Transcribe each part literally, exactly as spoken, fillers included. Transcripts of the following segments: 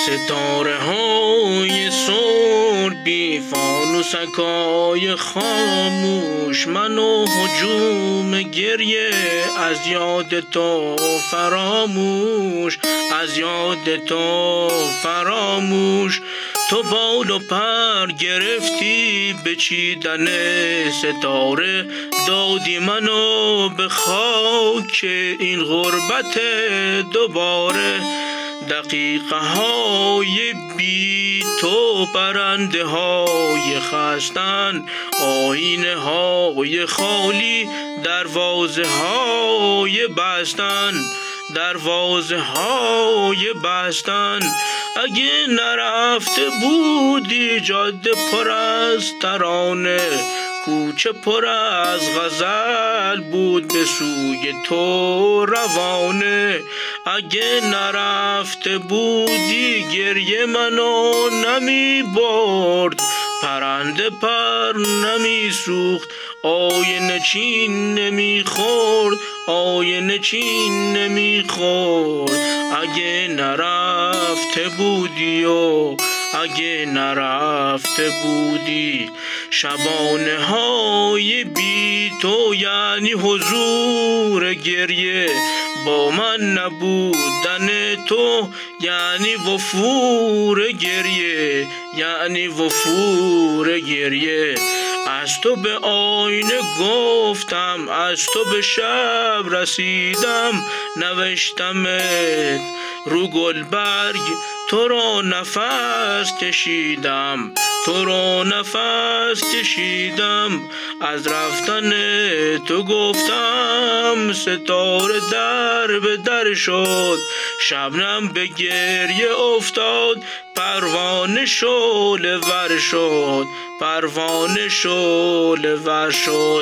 ستاره های سر بی فانوسکای خاموش، من و هجوم گریه از یاد تو فراموش، از یاد تو فراموش. تو بال و پر گرفتی به چیدن ستاره، دادی منو به خاک این غربت دوباره. دقیقه های بی تو پرنده های خستن، آینه های خالی دروازه های بستن، دروازه های بستن. اگه نرفته بودی جاده پر از ترانه، کوچه پر از غزل بود به سوی تو روانه. اگه نرفته بودی گریه منو نمی برد، پرنده پر نمی سوخت، آینه چین نمی خورد، آینه چین نمی خورد. اگه نرفته بودی و اگه نرفته بودی. شبانه های بی تو یعنی حضور گریه، با من نبودن تو یعنی وفور گریه، یعنی وفور گریه. از تو به آینه گفتم، از تو به شب رسیدم، نوشتمت رو گلبرگ، تو را نفس کشیدم، تو را نفس کشیدم. از رفتن تو گفتم ستاره در به در شد، شبنم به گریه افتاد، پروانه شعله ور شد، پروانه شعله ور شد.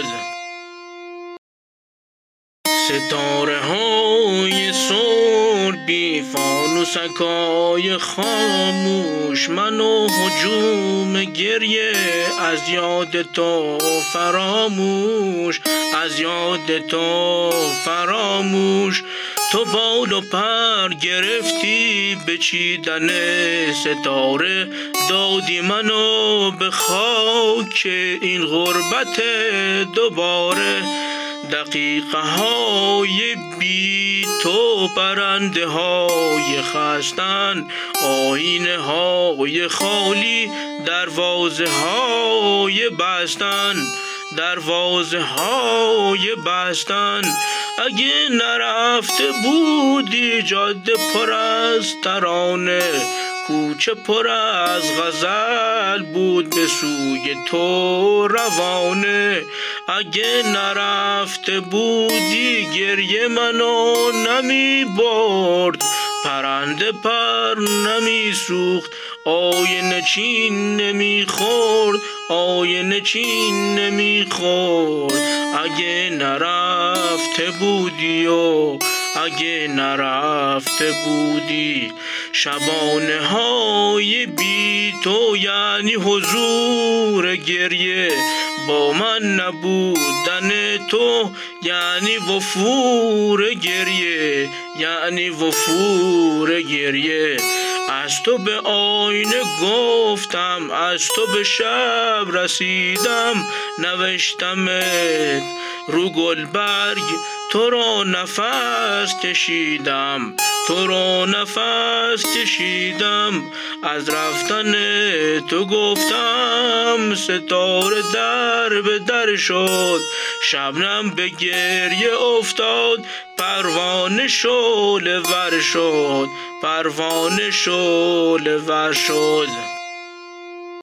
ستاره های سر بی فانوسکای خاموش، من و هجوم گریه از یاد تو فراموش، از یاد تو فراموش. تو بال و پر گرفتی به چیدن ستاره، دادی منو به خاک این غربت دوباره. دقیقه های بی تو پرنده های خستن، آینه های خالی دروازه های بستن، دروازه های بستن. اگه نرفته بودی جاده پر از ترانه، کوچه پر از غزل بود به سوی تو روانه. اگه نرفته بودی گریه منو نمی برد، پرنده پر نمی سوخت، آینه چین نمی خورد، آینه چین نمی خورد. اگه نرفته بودی و اگه نرفته بودی. شبانه های بی تو یعنی حضور گریه، با من نبودن تو یعنی وفور گریه، یعنی وفور گریه. از تو به آینه گفتم، از تو به شب رسیدم، نوشتمت رو گلبرگ، تو را نفس کشیدم، تو را نفس کشیدم. از رفتن تو گفتم ستاره در به در شد، شبنم به گریه افتاد، پروانه شعله ور شد، پروانه شعله ور شد.